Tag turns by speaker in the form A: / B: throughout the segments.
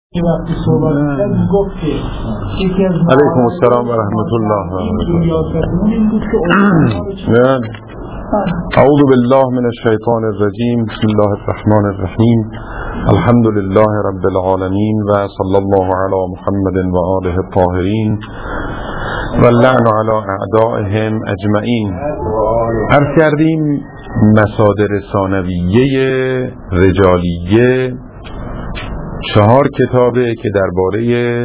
A: وقتی صحبت کرد گفت که یکی از
B: علیکم السلام و رحمت الله و برکاته. اعوذ بالله من الشیطان الرجیم. بسم الله الرحمن الرحیم. الحمد لله رب العالمین و صلی الله علی محمد و آله الطاهرین و اللعن علی اعدائهم اجمعین. عرض کردیم مصادر ثانویه رجالیه 4 کتابه که درباره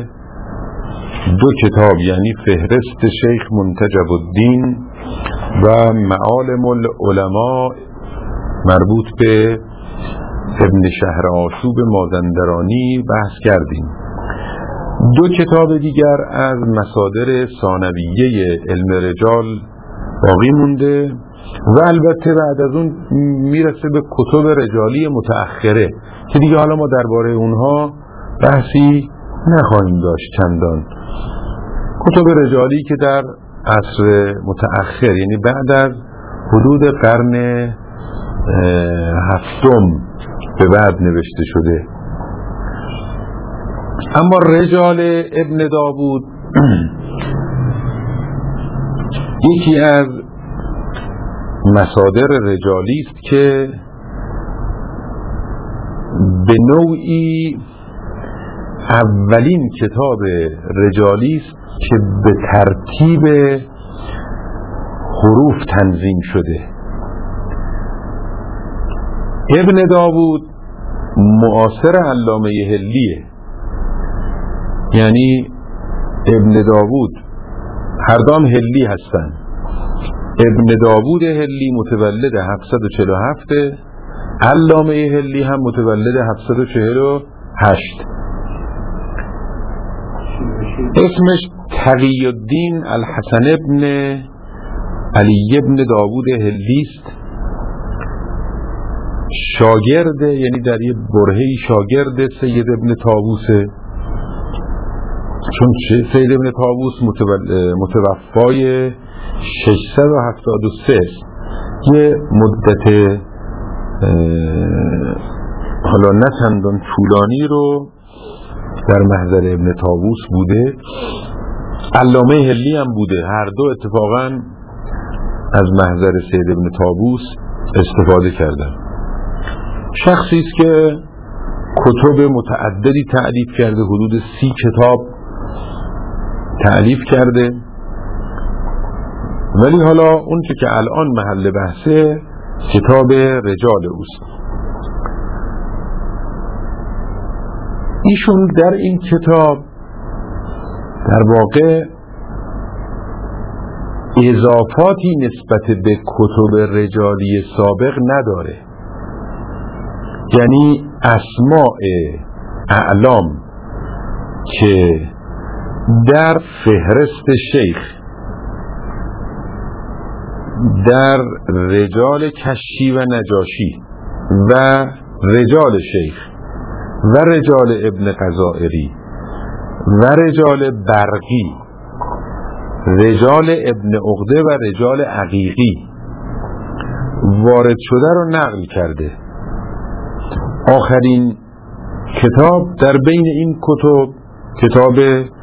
B: 2 کتاب یعنی فهرست شیخ منتجب الدین و معالم العلماء مربوط به ابن شهرآشوب مازندرانی بحث کردیم. 2 کتاب دیگر از مصادر ثانویه علم رجال باقی مونده و البته بعد از اون میرسه به کتب رجالی متأخره که دیگه حالا ما درباره اونها بحثی نخواهیم داشت چندان. کتب رجالی که در عصر متأخر یعنی بعد از حدود قرن 7 به بعد نوشته شده. اما رجال ابن داوود یکی از مصادر رجالی است که به نوعی اولین کتاب رجالی است که به ترتیب حروف تنظیم شده. ابن داوود معاصر علامه هلیه، یعنی ابن داوود هر دام هلی هستن. ابن داوود هلی متولد 747، علامه هلی هم متولد 748. اسمش تقی الدین الحسن ابن علی ابن داوود هلی است. شاگرد، یعنی در یه برهه‌ای شاگرد سید ابن طاووسه، چون سید ابن طاووس متوفای 673 یه مدت حالا نه چندان طولانی رو در محضر ابن طاووس بوده. علامه هلی هم بوده. هر دو اتفاقا از محضر سید ابن طاووس استفاده کردن. شخصی است که کتب متعددی تألیف کرده، حدود 30 کتاب تألیف کرده، ولی حالا اون که الان محل بحثه کتاب رجال اوست. ایشون در این کتاب در واقع اضافاتی نسبت به کتب رجالی سابق نداره، یعنی اسماء اعلام که در فهرست شیخ در رجال کشی و نجاشی و رجال شیخ و رجال ابن قزائری و رجال برقی، رجال ابن عقده و رجال عقیقی وارد شده رو نقل کرده. آخرین کتاب در بین این کتب کتاب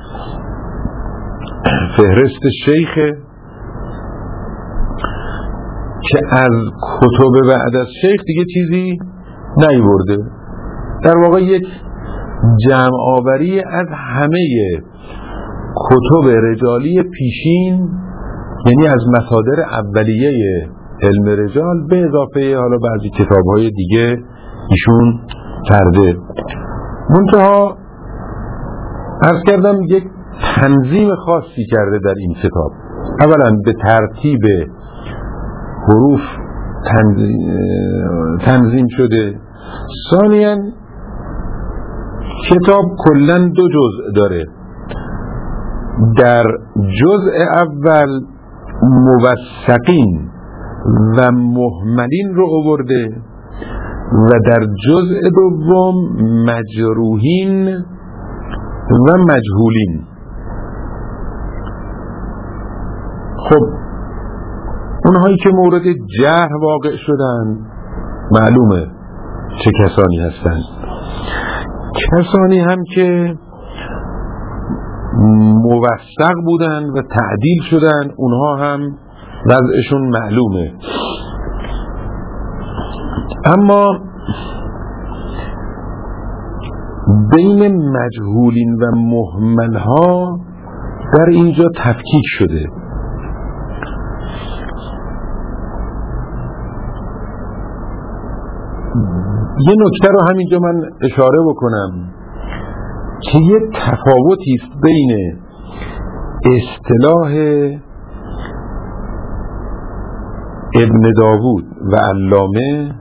B: فهرست شیخ که از کتب بعد از شیخ دیگه چیزی نیورده. در واقع یک جمع آوری از همه کتب رجالی پیشین، یعنی از مصادر اولیه علم رجال به اضافه حالا بعضی کتاب‌های دیگه ایشون کرده. منتها عرض کردم یک تنظیم خاصی کرده در این کتاب. اولا به ترتیب حروف تنظیم شده. ثانیاً کتاب کلاً 2 جزء داره. در جزء اول موثقین و مهملین رو آورده و در جزء دوم مجروحین و مجهولین. خب اونهایی که مورد جرح واقع شدن معلومه چه کسانی هستند. کسانی هم که موثق بودن و تعدیل شدن اونها هم وضعشون معلومه. اما بین مجهولین و مهمل‌ها در اینجا تفکیک شده. یه نکته رو همینجا من اشاره بکنم که یه تفاوتی است بین اصطلاح ابن داوود و علامه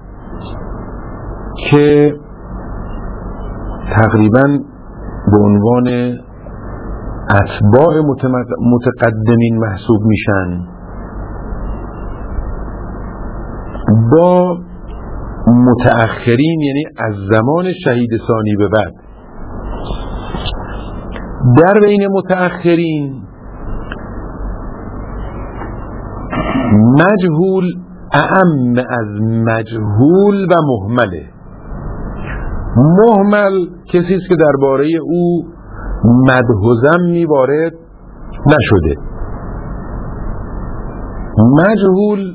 B: که تقریباً به عنوان اتباع متقدمین محسوب میشن با متأخرین، یعنی از زمان شهید ثانی به بعد. در بین متأخرین مجهول اعم از مجهول و مهمله. مهمل کسی است که درباره او مدح و ذم وارد نشده. مجهول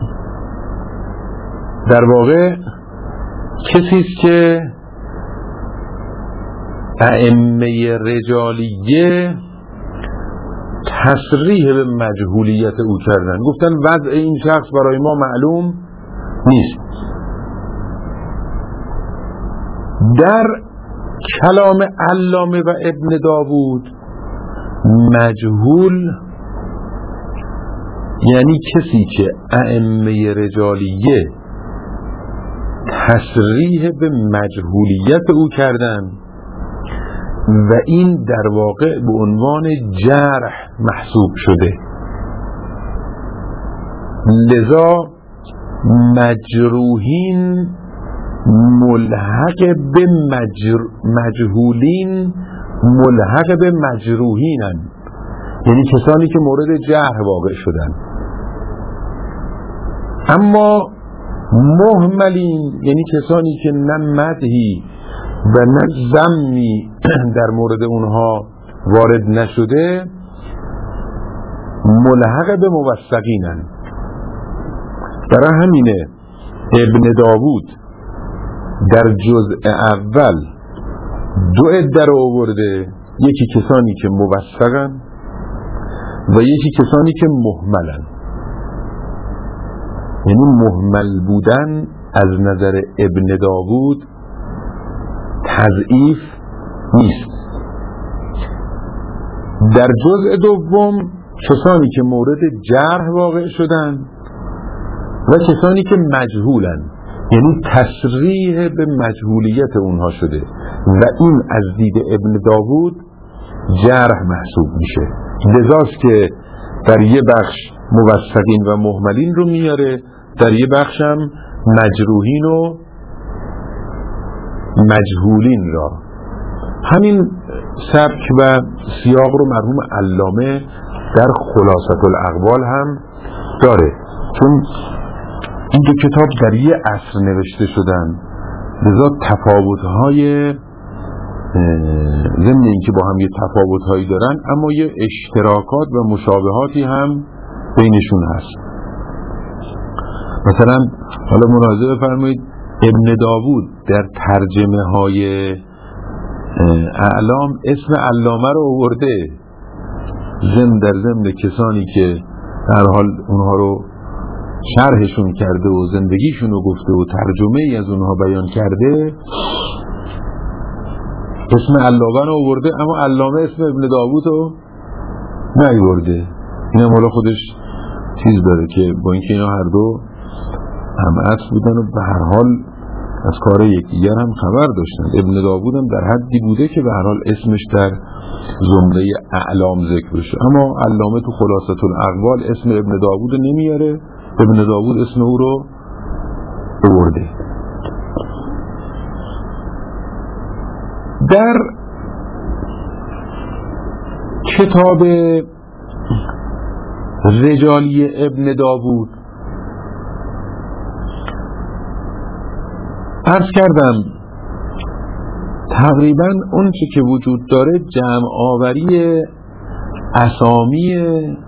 B: در واقع کسی است که ائمه رجالیه تصریح به مجهولیت او کردن، گفتن وضع این شخص برای ما معلوم نیست. در کلام علامه و ابن داوود مجهول یعنی کسی که ائمه رجالیه تصریح به مجهولیت او کردن و این در واقع به عنوان جرح محسوب شده. لذا مجروحین ملحق به مجهولین ملحق به مجروحینن، یعنی کسانی که مورد جرح واقع شدن. اما مهملین یعنی کسانی که نه مدحی و نه ذمی در مورد اونها وارد نشده ملحق به موثقینن. برای همینه ابن داوود در جزء اول دو عده رو آورده، یکی کسانی که موثقن و یکی کسانی که مهملن. یعنی مهمل بودن از نظر ابن داوود تضعیف نیست. در جزء دوم کسانی که مورد جرح واقع شدن و کسانی که مجهولن، یعنی تصریح به مجهولیت اونها شده و این از دید ابن داوود جرح محسوب میشه. لذاست که در یه بخش موثقین و مهملین رو میاره، در یه بخش هم مجروحین و مجهولین را. همین سبک و سیاق رو مرحوم علامه در خلاصة الاقوال هم داره، چون این دو کتاب در یه عصر نوشته شدن، لذا تفاوت‌های ضمن اینکه با هم یه تفاوت‌هایی دارن اما یه اشتراکات و مشابهاتی هم بینشون هست. مثلا حالا ملاحظه بفرمایید ابن داوود در ترجمه های اعلام اسم علامه رو آورده، در ضمن کسانی که در حال اونها رو شرحشون کرده و زندگیشون رو گفته و ترجمه ای از اونها بیان کرده اسم علامه رو آورده، اما علامه اسم ابن داوود رو نیاورده. این هم حالا خودش چیز داره که با اینکه اینا هر دو هم اصل بودن و به هر حال از کار یکدیگر هم خبر داشتن. ابن داوود هم در حدی بوده که به هر حال اسمش در زمره اعلام ذکر بشه، اما علامه تو خلاصة الاقوال اسم ابن داوود نمیاره، ابن داوود اسم او رو آورده. در کتاب رجالی ابن داوود عرض کردم تقریبا اون که وجود داره جمع آوری اسامی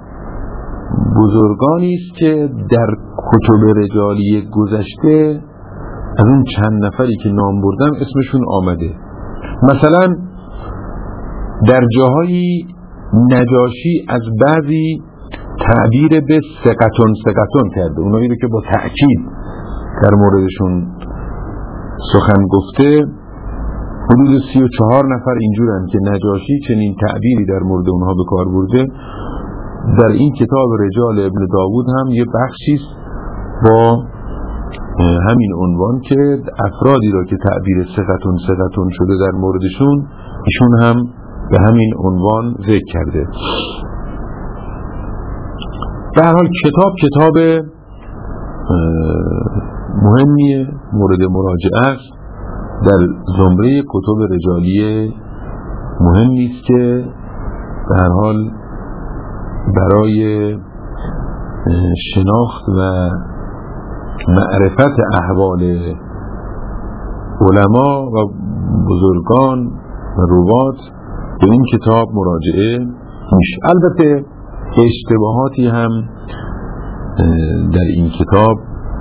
B: بزرگانی است که در کتب رجالی گذشته از اون چند نفری که نام بردم اسمشون آمده. مثلا در جاهایی نجاشی از بعضی تعبیر به ثقتون کرده، اونایی رو که با تأکید در موردشون سخن گفته. حدود 34 نفر اینجورن که نجاشی چنین تعبیری در مورد اونها به کار برده. در این کتاب رجال ابن داوود هم یه بخشیست با همین عنوان که افرادی را که تعبیر ثقتون شده در موردشون ایشون هم به همین عنوان ذکر کرده. به هر حال کتاب مهمیه، مورد مراجعه است، در زمره کتب رجالی مهمی است که به هر حال برای شناخت و معرفت احوال علما و بزرگان و روات به این کتاب مراجعه میشه. البته اشتباهاتی هم در این کتاب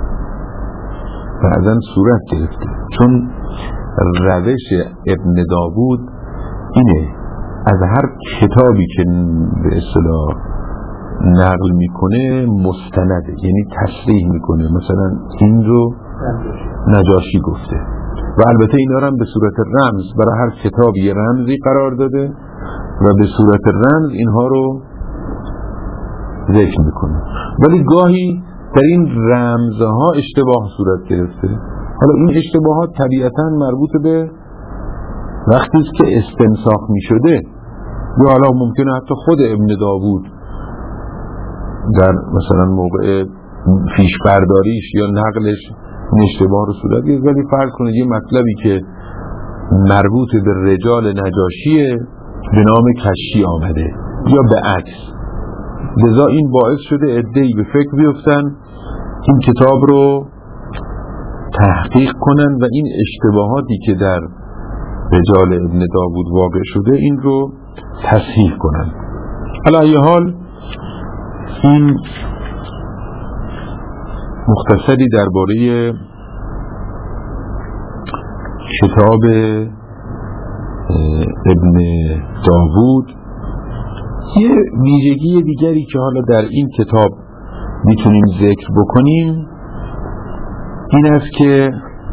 B: بعضا صورت گرفته، چون روش ابن داوود اینه از هر کتابی که به اصطلاح نقل میکنه مستنده، یعنی تصریح میکنه مثلا این رو نجاشی گفته و البته اینا رو هم به صورت رمز برای هر کتاب یه رمزی قرار داده و به صورت رمز اینها رو ذکر میکنه، ولی گاهی در این رمزها اشتباه صورت گرفته. حالا این اشتباهات طبیعتاً مربوط به وقتی است که استنساخ میشده، یا حالا ممکنه حتی خود ابن داوود در مثلا موقع پیش برداریش یا نقلش این اشتباه رو صورت گرفت. ولی فرض کنید یه مطلبی که مربوط به رجال نجاشیه به نام کشی آمده یا به عکس، لذا این باعث شده عده‌ای به فکر بیفتن این کتاب رو تحقیق کنن و این اشتباهاتی که در رجال ابن داوود واقع شده این رو تصحیح کنن. علی ای حال این مختصری درباره کتاب ابن داوود. یه ویژگی دیگری که حالا در این کتاب میتونیم ذکر بکنیم این است که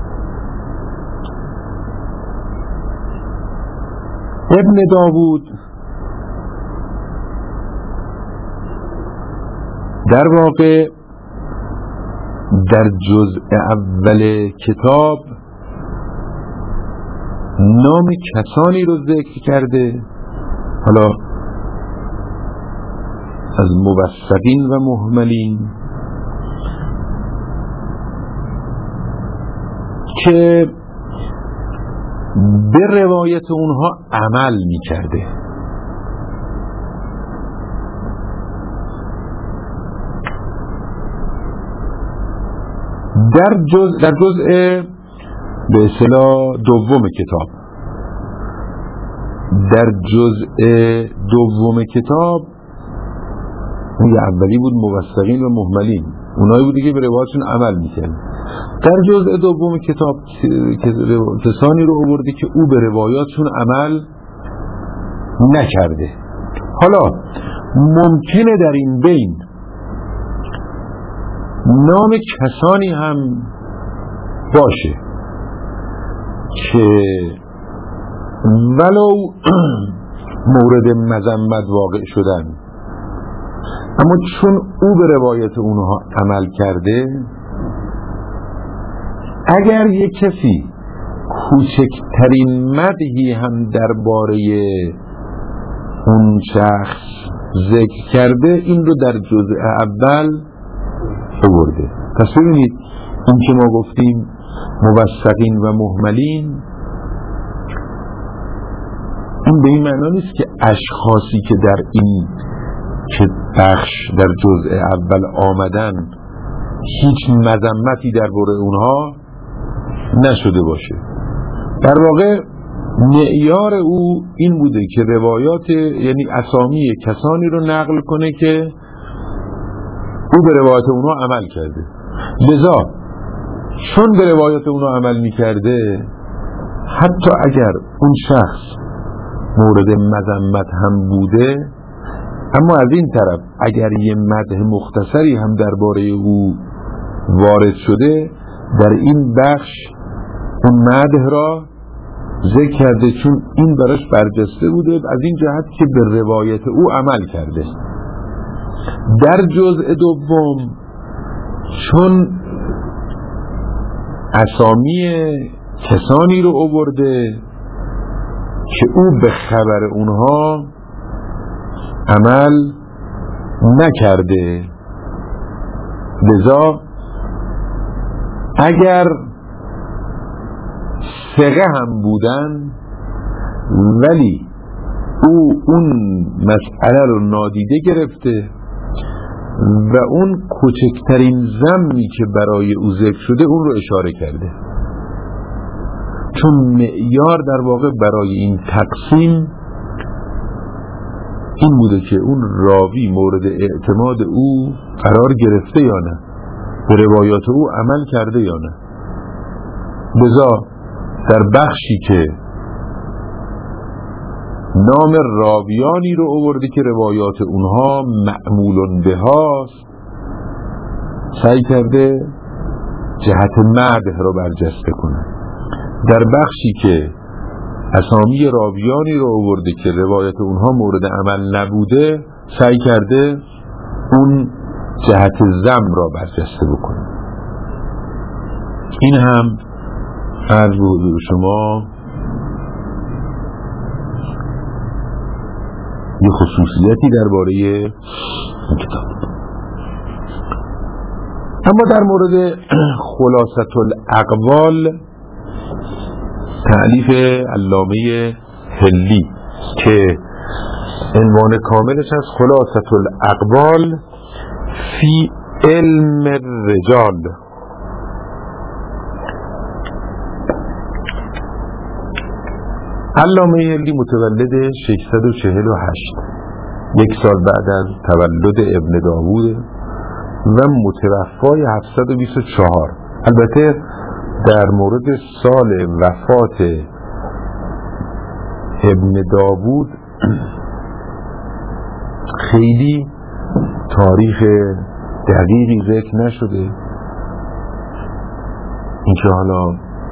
B: ابن داوود در واقع در جزء اول کتاب نام کسانی رو ذکر کرده، حالا از موثقین و مهملین، که به روایت اونها عمل می کرده. در جزء به اصطلاح دوم کتاب، در جزء دوم کتاب اون اولی بود موثقین و مهملین، اونایی بودی که به روایتشون عمل میکنه. در جزء دوم کتاب کسانی رو آورده که او به روایاتشون عمل نکرده. حالا ممکنه در این بین نام کسانی هم باشه که ولو مورد مذمت واقع شدن، اما چون او به روایت اونها عمل کرده، اگر یک کسی کوچکترین مدحی هم درباره اون شخص ذکر کرده این رو در جزء اول آورده. پس ببینید این که ما گفتیم موثقین و مهملین، این به این معنا نیست که اشخاصی که در این که بخش در جزء اول آمدن هیچ مذمتی درباره اونها نشده باشه. در واقع معیار او این بوده که روایات، یعنی اسامی کسانی رو نقل کنه که او به روایات اونها عمل کرده. لذا چون به روایات اونها عمل میکرده، حتی اگر اون شخص مورد مذمت هم بوده، اما از این طرف اگر یه مدح مختصری هم درباره او وارد شده، در این بخش اون مدح را ذکر کرده، چون این براش برجسته بوده از این جهت که به روایت او عمل کرده. در جزء دوم چون اسامی کسانی رو آورده که او به خبر اونها عمل نکرده، لذا اگر ثقه هم بودن ولی او اون مسئله رو نادیده گرفته و اون کوچکترین ذمی که برای او ذکر شده اون رو اشاره کرده. چون معیار در واقع برای این تقسیم این بوده که اون راوی مورد اعتماد او قرار گرفته یا نه، به روایات او عمل کرده یا نه. لذا در بخشی که نام راویانی رو آورده که روایات اونها معمول به هاست، سعی کرده جهت مدح رو برجسته کنه. در بخشی که اسامی راویانی رو آورده که روایت اونها مورد عمل نبوده، سعی کرده اون جهت ذم را برجسته بکنه. این هم عرض به حضور شما یه خصوصیتی درباره این کتاب. اما در مورد خلاصة الاقوال، تألیف علامه هلی که عنوان کاملش از خلاصة الاقوال فی علم الرجال، علامه هلی متولد 648، یک سال بعد از تولد ابن داوود و متوفای 724. البته در مورد سال وفات ابن داوود خیلی تاریخ دقیقی ذکر نشده. اینکه حالا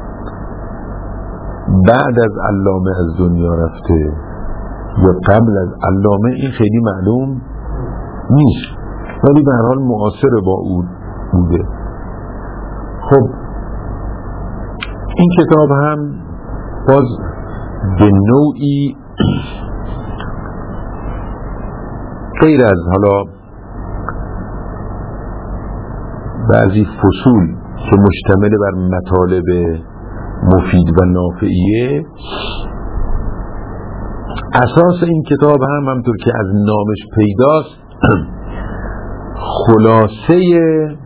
B: بعد از علامه از دنیا رفته یا قبل از علامه این خیلی معلوم نیست، ولی به هر حال معاصر با او بوده. خب این کتاب هم باز به نوعی غیر از حالا بعضی فصول که مشتمل بر مطالب مفید و نافعیه، اساس این کتاب هم همطور که از نامش پیداست خلاصه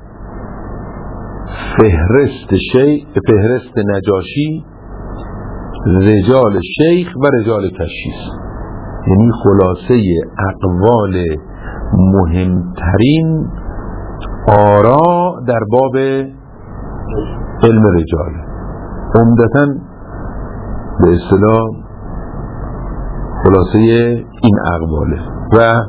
B: فهرست نجاشی، رجال شیخ و رجال کشیس، یعنی خلاصه اقوال مهمترین آرا در باب علم رجال، عمدتاً به اصطلاح خلاصه این اقواله و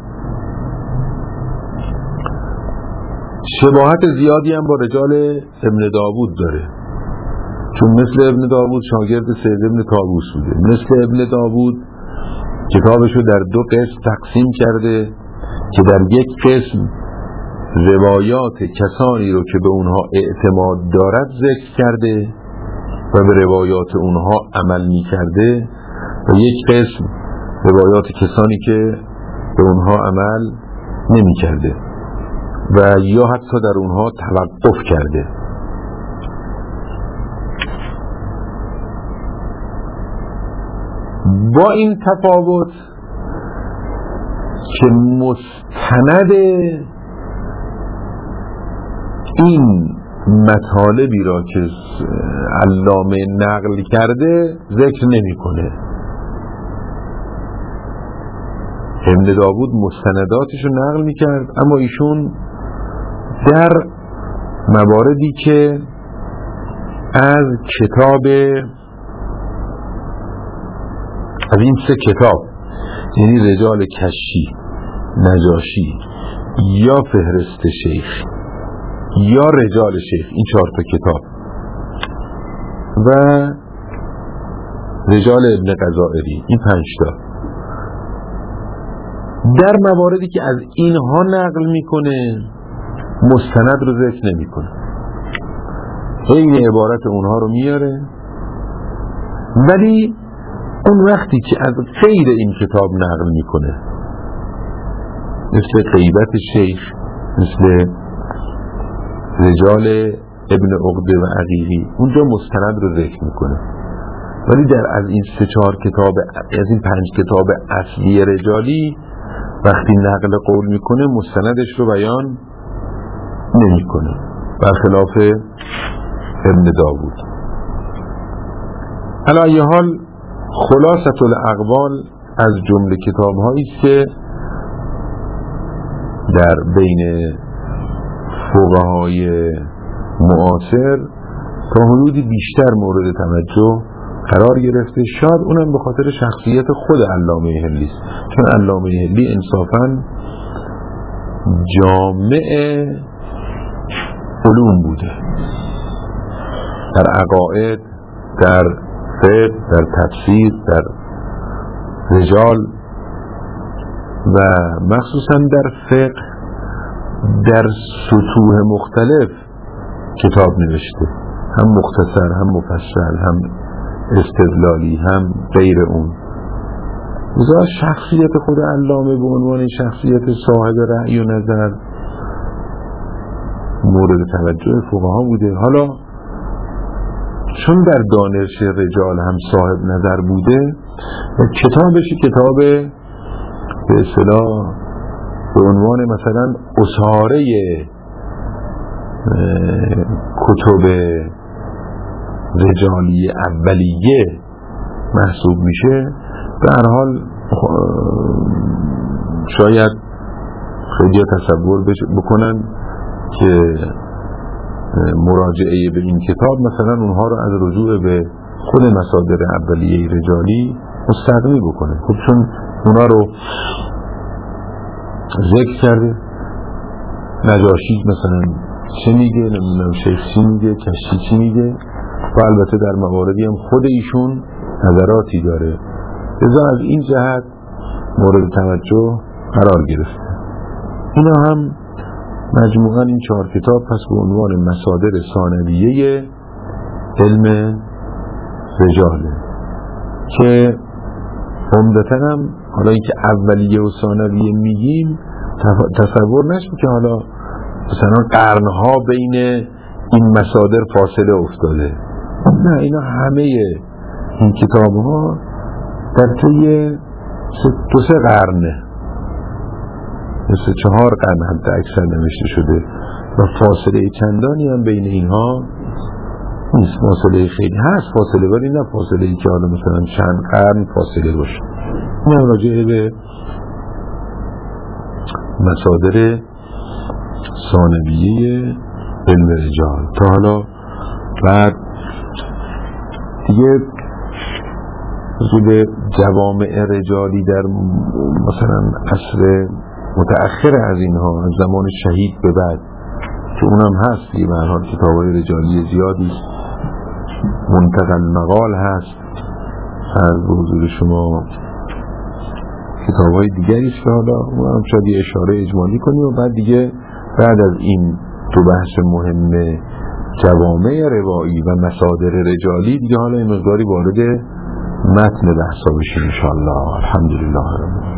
B: شباهت زیادی هم با رجال ابن داوود داره، چون مثل ابن داوود شاگرد سید ابن طاووس بوده. مثل ابن داوود کتابشو در دو قسم تقسیم کرده که در یک قسم روایات کسانی رو که به اونها اعتماد دارد ذکر کرده و به روایات اونها عمل می کرده، و یک قسم روایات کسانی که به اونها عمل نمی کرده و یا حتی در اونها توقف کرده. با این تفاوت که مستند این مطالبی را که علامه نقل کرده ذکر نمی‌کنه. ابن داوود مستنداتش رو نقل می‌کرد، اما ایشون در مواردی که از این 3 کتاب، یعنی رجال کشی، نجاشی یا فهرست شیخ یا رجال شیخ، این 4 تا کتاب و رجال ابن قزائری، این 5 تا، در مواردی که از اینها نقل میکنه مستند رو ذکر نمیکنه، این عبارت اونها رو میاره، ولی اون وقتی که از غیر این کتاب نقل میکنه، مثل غیبت شیخ، مثل رجال ابن عقده و عقیلی، اونجا مستند رو ذکر میکنه. ولی در از این 3-4 کتاب، از این 5 کتاب اصلی رجالی وقتی نقل قول میکنه مستندش رو بیان نمیکنه، برخلاف ابن داوود. علی ای حال خلاصة الاقوال از جمله کتاب هایی که در بین فقهای معاصر تا حدودی بیشتر مورد توجه قرار گرفته، شاید اونم به خاطر شخصیت خود علامه حلی است، چون علامه حلی انصافاً جامع علوم بوده، در عقاید، در فقه، در تفسیر، در رجال و مخصوصاً در فقه در سطوح مختلف کتاب نوشته، هم مختصر، هم مفصل، هم استدلالی، هم غیر اون. لذا شخصیت خود علامه به عنوان شخصیت صاحب رأی و نظر مورد توجه فقها بوده. حالا چون در دانش رجال هم صاحب نظر بوده، کتابش کتاب به اصطلاح به عنوان مثلا اساره کتب رجالی اولیه محسوب میشه. به هر حال شاید خیلی تصور بکنن که مراجعه به این کتاب مثلا اونها رو از رجوع به خود مصادر اولیه رجالی مستغنی بکنه. خب چون اونا رو ذکر کرده، نجاشی مثلا چه میگه، نمیدونم شیخ چی میگه، کشی چی میگه، و البته در مواردی هم خود ایشون نظراتی داره، لذا از این جهت مورد توجه قرار گرفته. اینا هم مجموعاً این 4 کتاب پس به عنوان مصادر ثانویه علم رجاله که عمدتاً هم حالا اینکه اولیه و ثانویه میگیم تصور نشه که حالا مثلا قرنها بین این مصادر فاصله افتاده، نه، اینا همه این کتاب ها در طی 2-3 قرنه، مثل 4 قرن حتی اکثر نوشته شده و فاصله چندانی هم بین اینها نیست. فاصله خیلی هست فاصله، ولی نه فاصله ای که حالا مثلا چند قرن فاصله باشه. این هم راجعه به مصادر ثانویه علم رجال. تا حالا بعد دیگه به جوامع رجالی در مثلا عصر متأخر از اینها، از زمان شهید به بعد که اونم هست دیگه، به هر حال کتاب‌های رجالی زیادی، منتقل مقال هست از حضور شما، کتاب‌های دیگری است که حالا اونم شاید یه اشاره اجمالی کنیم و بعد دیگه بعد از این 2 بحث مهم جوامع روایی و مصادر رجالی دیگه حالا این مقداری وارد متن بحثا بشیم ان شاء الله. الحمدلله رب العالمین.